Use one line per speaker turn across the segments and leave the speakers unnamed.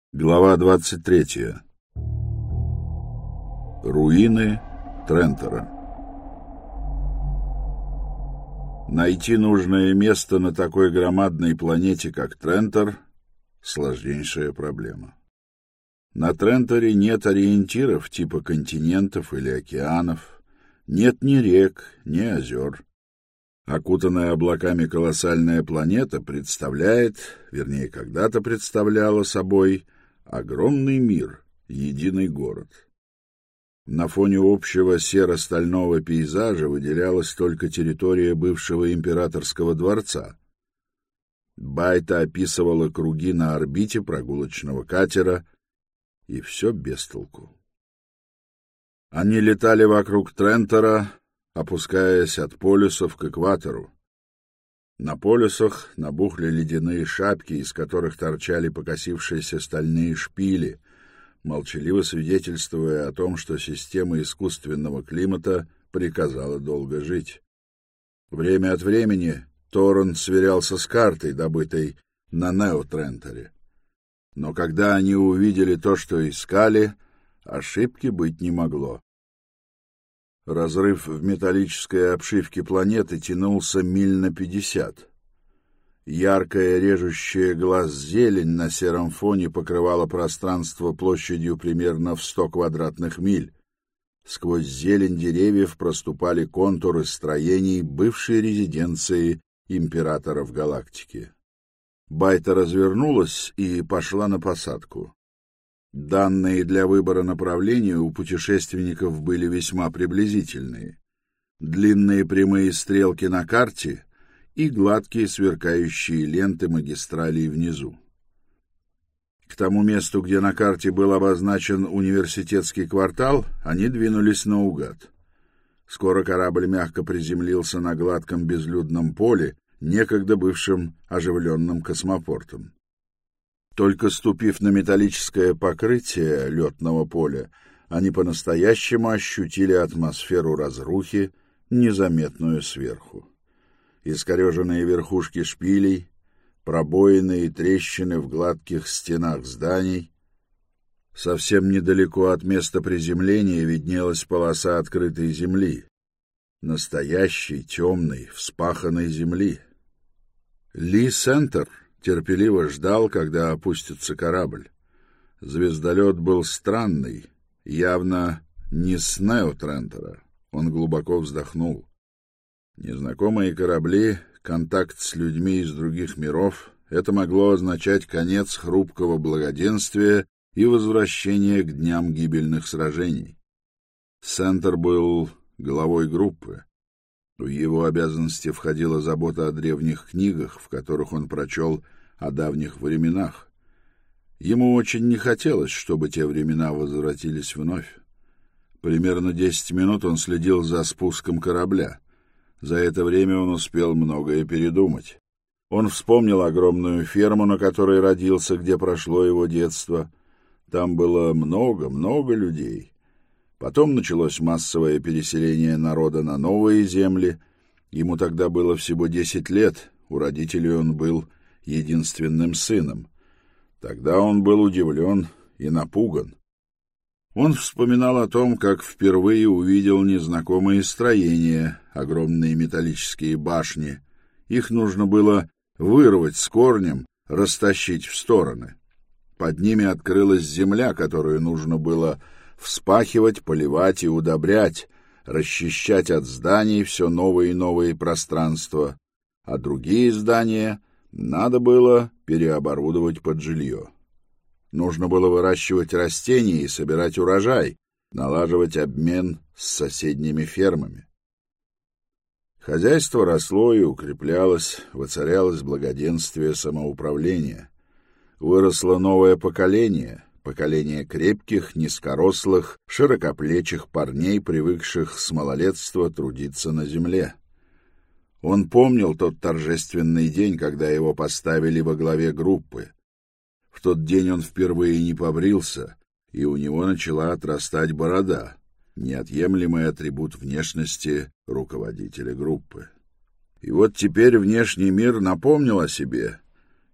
Глава 23. Руины Трентора. Найти нужное место на такой громадной планете, как Трентор, сложнейшая проблема. На Тренторе нет ориентиров типа континентов или океанов, нет ни рек, ни озер. Окутанная облаками колоссальная планета представляет, вернее, когда-то представляла собой огромный мир, единый город. На фоне общего серо-стального пейзажа выделялась только территория бывшего императорского дворца. Байта описывала круги на орбите прогулочного катера, и все без толку. Они летали вокруг Трентора, опускаясь от полюсов к экватору. На полюсах набухли ледяные шапки, из которых торчали покосившиеся стальные шпили, молчаливо свидетельствуя о том, что система искусственного климата приказала долго жить. Время от времени Торрен сверялся с картой, добытой на Неотренторе. Но когда они увидели то, что искали, ошибки быть не могло. Разрыв в металлической обшивке планеты тянулся миль на 50. Яркая, режущая глаз зелень на сером фоне покрывала пространство площадью примерно в 100 квадратных миль. Сквозь зелень деревьев проступали контуры строений бывшей резиденции императоров галактики. Байта развернулась и пошла на посадку. Данные для выбора направления у путешественников были весьма приблизительные. Длинные прямые стрелки на карте и гладкие сверкающие ленты магистралей внизу. К тому месту, где на карте был обозначен университетский квартал, они двинулись наугад. Скоро корабль мягко приземлился на гладком безлюдном поле, некогда бывшим оживленным космопортом. Только ступив на металлическое покрытие летного поля, они по-настоящему ощутили атмосферу разрухи, незаметную сверху. Искореженные верхушки шпилей, пробоины и трещины в гладких стенах зданий. Совсем недалеко от места приземления виднелась полоса открытой земли. Настоящей, темной, вспаханной земли. Ли Сентер терпеливо ждал, когда опустится корабль. Звездолет был странный, явно не с Неотрентора. Он глубоко вздохнул. Незнакомые корабли, контакт с людьми из других миров — это могло означать конец хрупкого благоденствия и возвращение к дням гибельных сражений. Сентер был главой группы. В его обязанности входила забота о древних книгах, в которых он прочел о давних временах. Ему очень не хотелось, чтобы те времена возвратились вновь. Примерно 10 минут он следил за спуском корабля. За это время он успел многое передумать. Он вспомнил огромную ферму, на которой родился, где прошло его детство. Там было много людей. Потом началось массовое переселение народа на новые земли. Ему тогда было всего 10 лет, у родителей он был единственным сыном. Тогда он был удивлен и напуган. Он вспоминал о том, как впервые увидел незнакомые строения, огромные металлические башни. Их нужно было вырвать с корнем, растащить в стороны. Под ними открылась земля, которую нужно было вспахивать, поливать и удобрять, расчищать от зданий все новые и новые пространства, а другие здания надо было переоборудовать под жилье. Нужно было выращивать растения и собирать урожай, налаживать обмен с соседними фермами. Хозяйство росло и укреплялось, воцарялось благоденствие самоуправления. Выросло новое поколение крепких, низкорослых, широкоплечих парней, привыкших с малолетства трудиться на земле. Он помнил тот торжественный день, когда его поставили во главе группы. В тот день он впервые не побрился, и у него начала отрастать борода, неотъемлемый атрибут внешности руководителя группы. И вот теперь внешний мир напомнил о себе,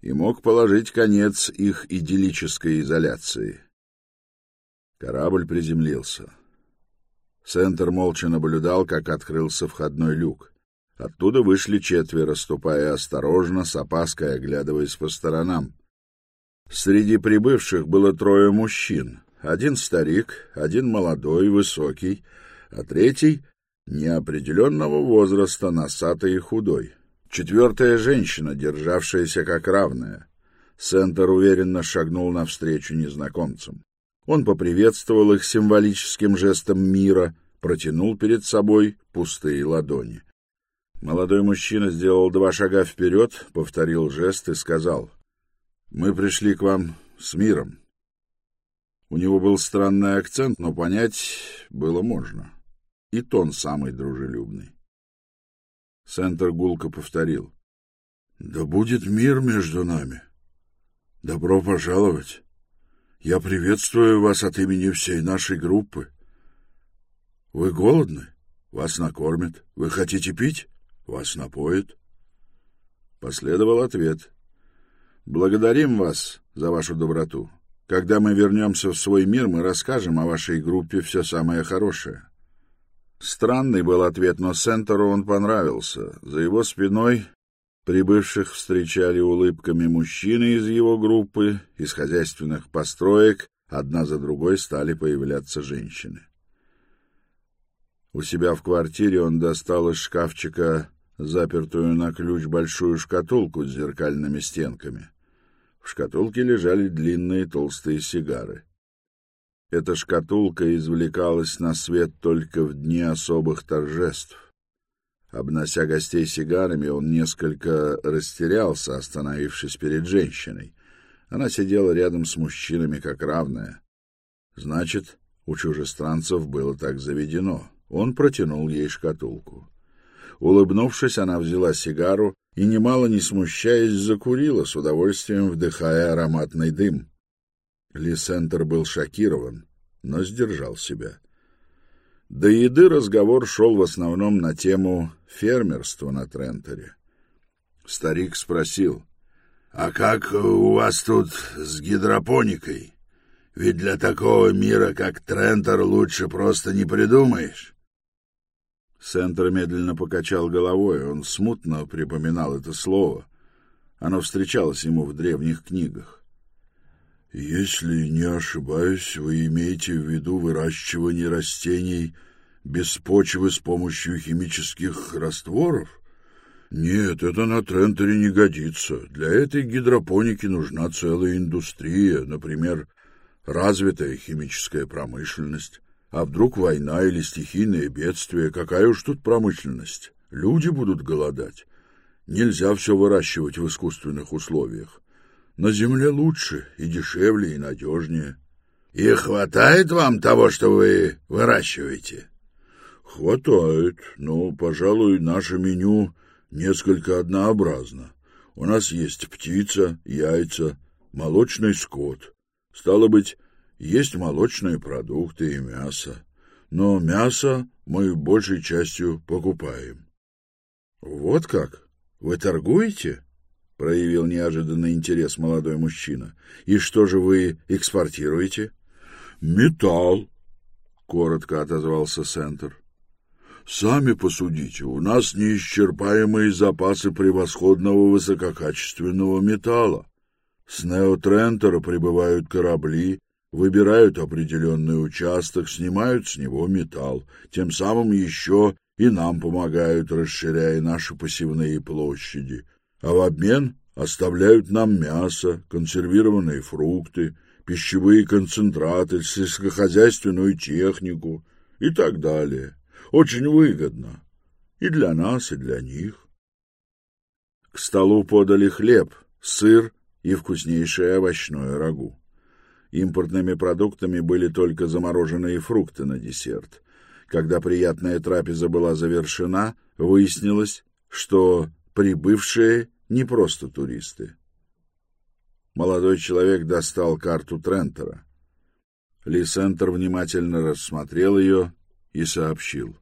и мог положить конец их идиллической изоляции. Корабль приземлился. Сентер молча наблюдал, как открылся входной люк. Оттуда вышли 4, ступая осторожно, с опаской оглядываясь по сторонам. Среди прибывших было 3 мужчин. 1 старик, 1 молодой, высокий, а 3 неопределенного возраста, носатый и худой. 4 женщина, державшаяся как равная. Сентер уверенно шагнул навстречу незнакомцам. Он поприветствовал их символическим жестом мира, протянул перед собой пустые ладони. Молодой мужчина сделал 2 шага вперед, повторил жест и сказал: «Мы пришли к вам с миром». У него был странный акцент, но понять было можно. И тон самый дружелюбный. Сентер гулко повторил: «Да будет мир между нами. Добро пожаловать. Я приветствую вас от имени всей нашей группы. Вы голодны? Вас накормят. Вы хотите пить? Вас напоят». Последовал ответ: «Благодарим вас за вашу доброту. Когда мы вернемся в свой мир, мы расскажем о вашей группе все самое хорошее». Странный был ответ, но Сентеру он понравился. За его спиной прибывших встречали улыбками мужчины из его группы, из хозяйственных построек одна за другой стали появляться женщины. У себя в квартире он достал из шкафчика запертую на ключ большую шкатулку с зеркальными стенками. В шкатулке лежали длинные толстые сигары. Эта шкатулка извлекалась на свет только в дни особых торжеств. Обнося гостей сигарами, он несколько растерялся, остановившись перед женщиной. Она сидела рядом с мужчинами как равная. Значит, у чужестранцев было так заведено. Он протянул ей шкатулку. Улыбнувшись, она взяла сигару и, немало не смущаясь, закурила, с удовольствием вдыхая ароматный дым. Ли Сентер был шокирован, но сдержал себя. До еды разговор шел в основном на тему фермерства на Тренторе. Старик спросил: «А как у вас тут с гидропоникой? Ведь для такого мира, как Трентор, лучше просто не придумаешь». Сентер медленно покачал головой. Он смутно припоминал это слово. Оно встречалось ему в древних книгах. «Если не ошибаюсь, вы имеете в виду выращивание растений без почвы с помощью химических растворов? Нет, это на Тренторе не годится. Для этой гидропоники нужна целая индустрия, например, развитая химическая промышленность. А вдруг война или стихийное бедствие? Какая уж тут промышленность? Люди будут голодать. Нельзя все выращивать в искусственных условиях. На земле лучше, и дешевле, и надежнее». «И хватает вам того, что вы выращиваете?» «Хватает, но, пожалуй, наше меню несколько однообразно. У нас есть птица, яйца, молочный скот. Стало быть, есть молочные продукты и мясо. Но мясо мы большей частью покупаем». «Вот как? Вы торгуете?» — проявил неожиданный интерес молодой мужчина. «И что же вы экспортируете?» «Металл», — коротко отозвался Сентер. «Сами посудите, у нас неисчерпаемые запасы превосходного высококачественного металла. С Неотрентора прибывают корабли, выбирают определенный участок, снимают с него металл, тем самым еще и нам помогают, расширяя наши посевные площади. А в обмен оставляют нам мясо, консервированные фрукты, пищевые концентраты, сельскохозяйственную технику и так далее. Очень выгодно и для нас, и для них». К столу подали хлеб, сыр и вкуснейшее овощное рагу. Импортными продуктами были только замороженные фрукты на десерт. Когда приятная трапеза была завершена, выяснилось, что прибывшие не просто туристы. Молодой человек достал карту Трентора. Ли Сентер внимательно рассмотрел ее и сообщил: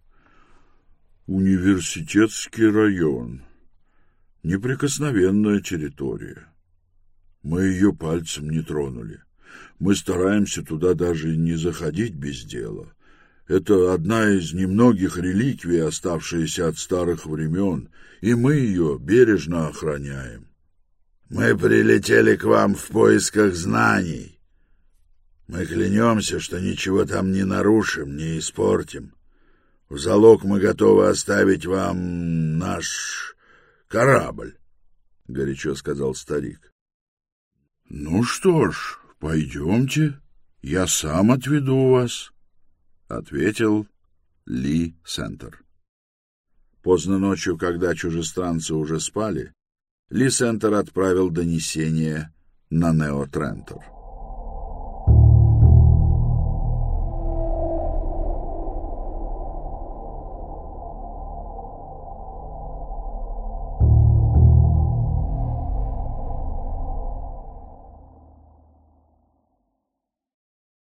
«Университетский район. Неприкосновенная территория. Мы ее пальцем не тронули. Мы стараемся туда даже не заходить без дела. Это одна из немногих реликвий, оставшиеся от старых времен, и мы ее бережно охраняем. Мы прилетели к вам в поисках знаний. Мы клянемся, что ничего там не нарушим, не испортим. В залог мы готовы оставить вам наш корабль, — горячо сказал старик. — Ну что ж, пойдемте, я сам отведу вас, — ответил Ли Сентер. Поздно ночью, когда чужестранцы уже спали, Ли Сентер отправил донесение на Нео Трентор.